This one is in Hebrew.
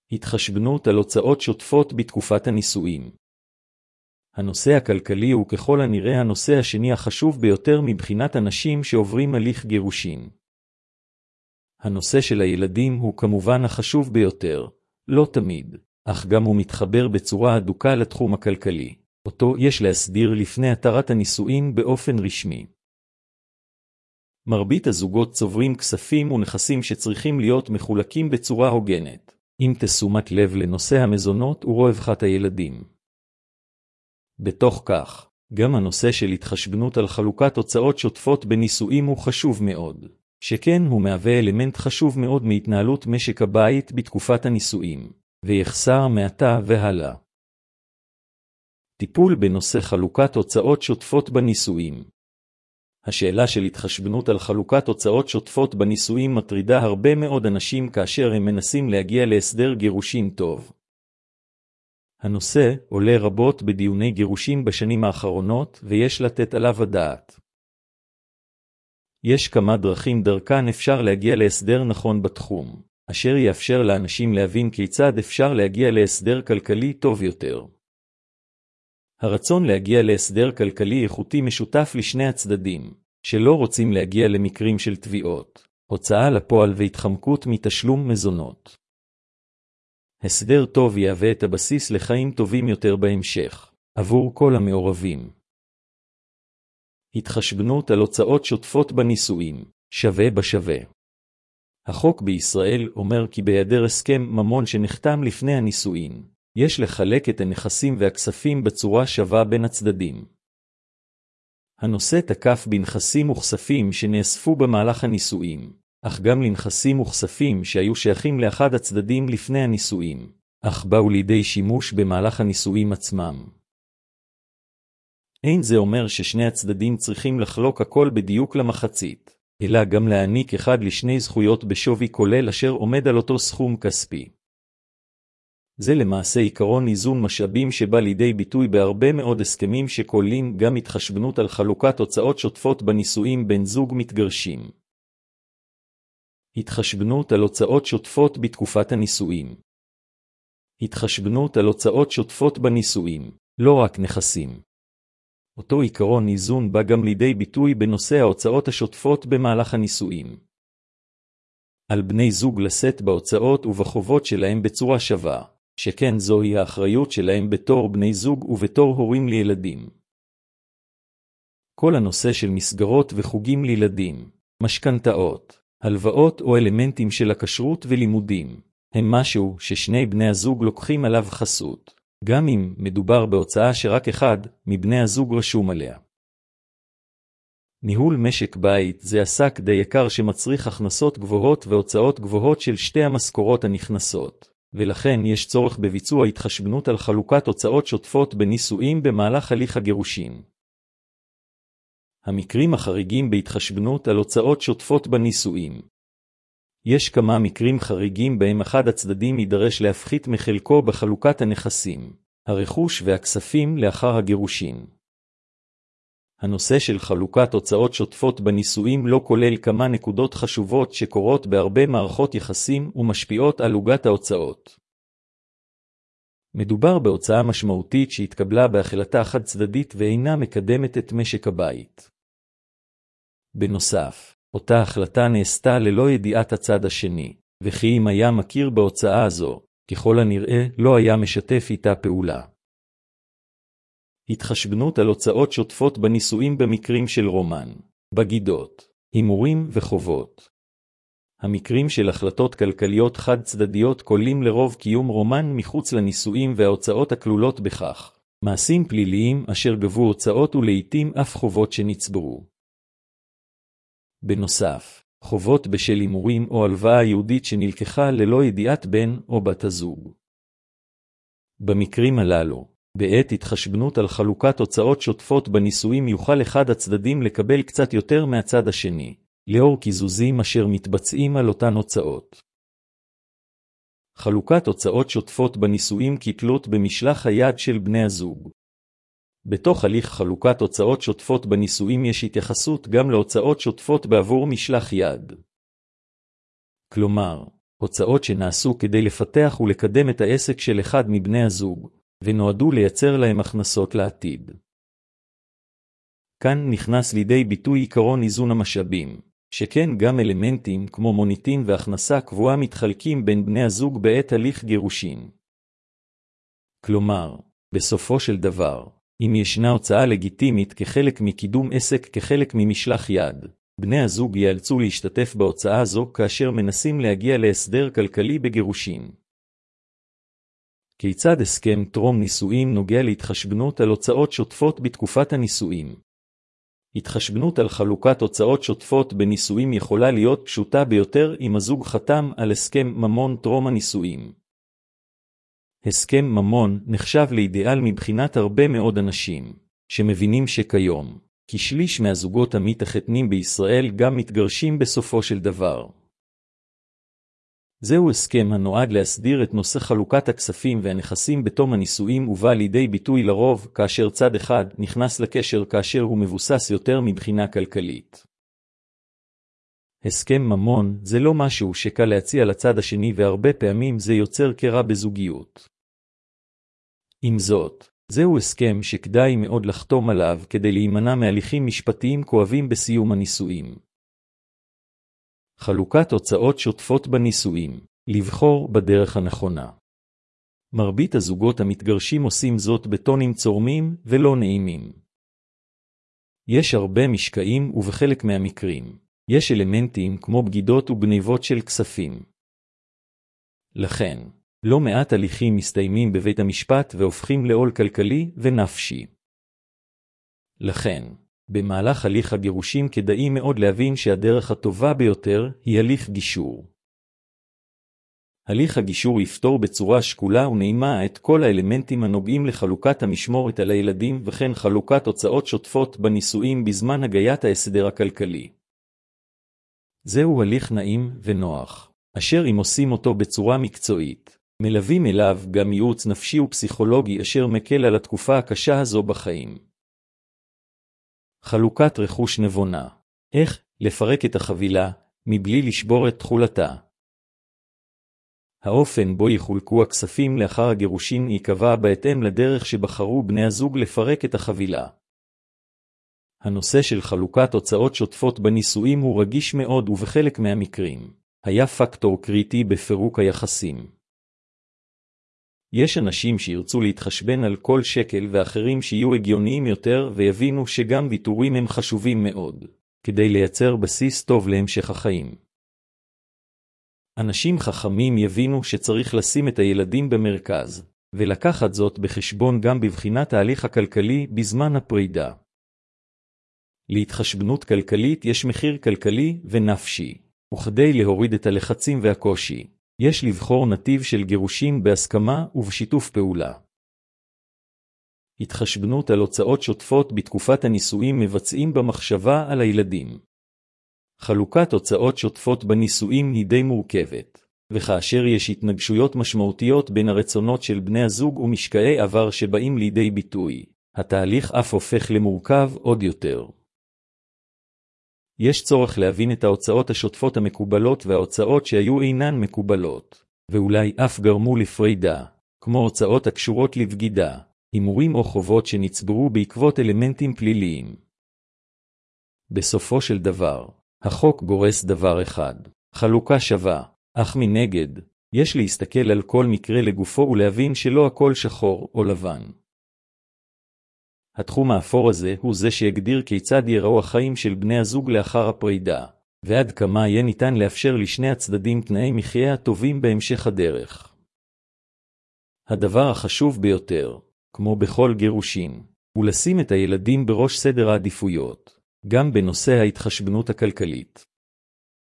התחשבנות על הוצאות שוטפות בתקופת הנישואים. הנושא הכלכלי הוא ככל הנראה הנושא השני החשוב ביותר מבחינת אנשים שעוברים הליך גירושין. הנושא של הילדים הוא כמובן החשוב ביותר, לא תמיד, אך גם הוא מתחבר בצורה הדוקה לתחום הכלכלי. אותו יש להסדיר לפני התרת הנישואים באופן רשמי. מרבית הזוגות צוברים כספים ונכסים שצריכים להיות מחולקים בצורה הוגנת, אם תשומת לב לנושא המזונות ורווחת הילדים. בתוך כך, גם הנושא של התחשבנות על חלוקת הוצאות שוטפות בנישואים הוא חשוב מאוד, שכן הוא מהווה אלמנט חשוב מאוד מהתנהלות משק הבית בתקופת הנישואים, ויחסר מעתה והלאה. טיפול בנושא חלוקת הוצאות שוטפות בנישואים. השאלה של התחשבנות על חלוקת הוצאות שוטפות בנישואים מטרידה הרבה מאוד אנשים כאשר הם מנסים להגיע להסדר גירושין טוב. הנושא עולה רבות בדיוני גירושין בשנים האחרונות ויש לתת עליו הדעת. יש כמה דרכים דרכן אפשר להגיע להסדר נכון בתחום, אשר יאפשר לאנשים להבין כיצד אפשר להגיע להסדר כלכלי טוב יותר. הרצון להגיע להסדר כלכלי איכותי משותף לשני הצדדים, שלא רוצים להגיע למקרים של תביעות, הוצאה לפועל והתחמקות מתשלום מזונות. הסדר טוב יהווה את הבסיס לחיים טובים יותר בהמשך, עבור כל המעורבים. התחשבנות על הוצאות שוטפות בנישואים, שווה בשווה. החוק בישראל אומר כי בהיעדר הסכם ממון שנחתם לפני הנישואין, יש לחלק את הנכסים והכספים בצורה שווה בין הצדדים. הנושא תקף בנכסים וכספים שנאספו במהלך הנישואין, אך גם לנכסים וכספים שהיו שייכים לאחד הצדדים לפני הנישואין, אך באו לידי שימוש במהלך הנישואין עצמם. אין זה אומר ששני הצדדים צריכים לחלוק הכל בדיוק למחצית, אלא גם להעניק אחד לשני זכויות בשווי כולל אשר עומד על אותו סכום כספי. זה למעשה עיקרון איזון משאבים שבא לידי ביטוי בהרבה מאוד הסכמים שכוללים גם התחשבנות על חלוקת הוצאות שוטפות בנישואים בין זוג מתגרשים. התחשבנות על הוצאות שוטפות בתקופת הנישואים. התחשבנות על הוצאות שוטפות בנישואים, לא רק נכסים. אותו עיקרון איזון בא גם לידי ביטוי בנושא ההוצאות השוטפות במהלך הנישואים. על בני זוג לשאת בהוצאות ובחובות שלהם בצורה שווה, שכן זוהי האחריות שלהם בתור בני זוג ובתור הורים לילדים. כל הנושא של מסגרות וחוגים לילדים, משכנתאות, הלוואות או אלמנטים של הכשרות ולימודים, הם משהו ששני בני הזוג לוקחים עליו חסות, גם אם מדובר בהוצאה שרק אחד מבני הזוג רשום עליה. ניהול משק בית זה עסק די יקר שמצריך הכנסות גבוהות והוצאות גבוהות של שתי המשכורות הנכנסות, ולכן יש צורך בביצוע התחשבנות על חלוקת הוצאות שוטפות בנישואים במהלך הליך הגירושין. המקרים החריגים בהתחשבנות על הוצאות שוטפות בנישואים. יש כמה מקרים חריגים בהם אחד הצדדים יידרש להפחית מחלקו בחלוקת הנכסים, הרכוש והכספים לאחר הגירושין. הנושא של חלוקת הוצאות שוטפות בנישואים לא כולל כמה נקודות חשובות שקורות בהרבה מערכות יחסים ומשפיעות על עוגת ההוצאות. מדובר בהוצאה משמעותית שהתקבלה בהחלטה חד צדדית ואינה מקדמת את משק הבית. בנוסף, אותה החלטה נעשתה ללא ידיעת הצד השני, וכי אם היה מכיר בהוצאה הזו, ככל הנראה לא היה משתף איתה פעולה. התחשבנות על הוצאות שוטפות בנישואים במקרים של רומן, בגידות, הימורים וחובות. המקרים של החלטות כלכליות חד צדדיות כוללים לרוב קיום רומן מחוץ לנישואים וההוצאות הכלולות בכך, מעשים פליליים אשר גבו הוצאות ולעיתים אף חובות שנצברו. בנוסף, חובות בשל הימורים או הלוואה יהודית שנלקחה ללא ידיעת בן או בת הזוג. במקרים הללו, בעת התחשבנות על חלוקת הוצאות שוטפות בנישואים יוכל אחד הצדדים לקבל קצת יותר מהצד השני, לאור קיזוזים אשר מתבצעים על אותן הוצאות. חלוקת הוצאות שוטפות בנישואים כתלות במשלח היד של בני הזוג. בתוך הליך חלוקת הוצאות שוטפות בנישואים יש התייחסות גם להוצאות שוטפות בעבור משלח יד. כלומר, הוצאות שנעשו כדי לפתח ולקדם את העסק של אחד מבני הזוג, ונועדו לייצר להם הכנסות לעתיד. כאן נכנס לידי ביטוי עיקרון איזון המשאבים, שכן גם אלמנטים כמו מוניטין והכנסה קבועה מתחלקים בין בני הזוג בעת הליך גירושין. כלומר, בסופו של דבר, אם ישנה הוצאה לגיטימית כחלק מקידום עסק כחלק ממשלח יד, בני הזוג ייאלצו להשתתף בהוצאה זו כאשר מנסים להגיע להסדר כלכלי בגירושין. כיצד הסכם טרום נישואים נוגע להתחשבנות על הוצאות שוטפות בתקופת הנישואים? התחשבנות על חלוקת הוצאות שוטפות בנישואים יכולה להיות פשוטה ביותר אם הזוג חתם על הסכם ממון טרום הנישואים. הסכם ממון נחשב לאידיאל מבחינת הרבה מאוד אנשים, שמבינים שכיום, כשליש מהזוגות המתחתנים בישראל גם מתגרשים בסופו של דבר. זהו הסכם הנועד להסדיר את נושא חלוקת הכספים והנכסים בתום הנישואים ובא לידי ביטוי לרוב כאשר צד אחד נכנס לקשר כאשר הוא מבוסס יותר מבחינה כלכלית. הסכם ממון זה לא משהו שקל להציע לצד השני והרבה פעמים זה יוצר קרע בזוגיות. עם זאת, זהו הסכם שכדאי מאוד לחתום עליו כדי להימנע מהליכים משפטיים כואבים בסיום הנישואים. חלוקת הוצאות שוטפות בנישואים, לבחור בדרך הנכונה. מרבית הזוגות המתגרשים עושים זאת בטונים צורמים ולא נעימים. יש הרבה משקעים ובחלק מהמקרים, יש אלמנטים כמו בגידות וגניבות של כספים. לכן, לא מעט הליכים מסתיימים בבית המשפט והופכים לעול כלכלי ונפשי. לכן, במהלך הליך הגירושים כדאי מאוד להבין שהדרך הטובה ביותר היא הליך גישור. הליך הגישור יפתור בצורה שקולה ונעימה את כל האלמנטים הנוגעים לחלוקת המשמורת על הילדים וכן חלוקת הוצאות שוטפות בנישואים בזמן הגיית ההסדר הכלכלי. זהו הליך נעים ונוח, אשר אם עושים אותו בצורה מקצועית, מלווים אליו גם ייעוץ נפשי ופסיכולוגי אשר מקל על התקופה הקשה הזו בחיים. חלוקת רכוש נבונה. איך לפרק את החבילה מבלי לשבור את תחולתה. האופן בו יחולקו הכספים לאחר הגירושין ייקבע בהתאם לדרך שבחרו בני הזוג לפרק את החבילה. הנושא של חלוקת הוצאות שוטפות בנישואים הוא רגיש מאוד ובחלק מהמקרים היה פקטור קריטי בפירוק היחסים. יש אנשים שירצו להתחשבן על כל שקל ואחרים שיהיו הגיוניים יותר ויבינו שגם ויתורים הם חשובים מאוד, כדי לייצר בסיס טוב להמשך החיים. אנשים חכמים יבינו שצריך לשים את הילדים במרכז, ולקחת זאת בחשבון גם בבחינת ההליך הכלכלי בזמן הפרידה. להתחשבנות כלכלית יש מחיר כלכלי ונפשי, וכדי להוריד את הלחצים והקושי, יש לבחור נתיב של גירושים בהסכמה ובשיתוף פעולה. התחשבנות על הוצאות שוטפות בתקופת הנישואים מבצעים במחשבה על הילדים. חלוקת הוצאות שוטפות בנישואים היא די מורכבת, וכאשר יש התנגשויות משמעותיות בין הרצונות של בני הזוג ומשקעי עבר שבאים לידי ביטוי, התהליך אף הופך למורכב עוד יותר. יש צורך להבין את ההוצאות השוטפות המקובלות וההוצאות שהיו אינן מקובלות, ואולי אף גרמו לפרידה, כמו הוצאות הקשורות לבגידה, הימורים או חובות שנצברו בעקבות אלמנטים פליליים. בסופו של דבר, החוק גורס דבר אחד, חלוקה שווה, אך מנגד, יש להסתכל על כל מקרה לגופו ולהבין שלא הכל שחור או לבן. התחום האפור הזה הוא זה שיגדיר כיצד ייראו החיים של בני הזוג לאחר הפרידה, ועד כמה יהיה ניתן לאפשר לשני הצדדים תנאי מחיה הטובים בהמשך הדרך. הדבר החשוב ביותר, כמו בכל גירושין, הוא לשים את הילדים בראש סדר העדיפויות, גם בנושא ההתחשבנות הכלכלית.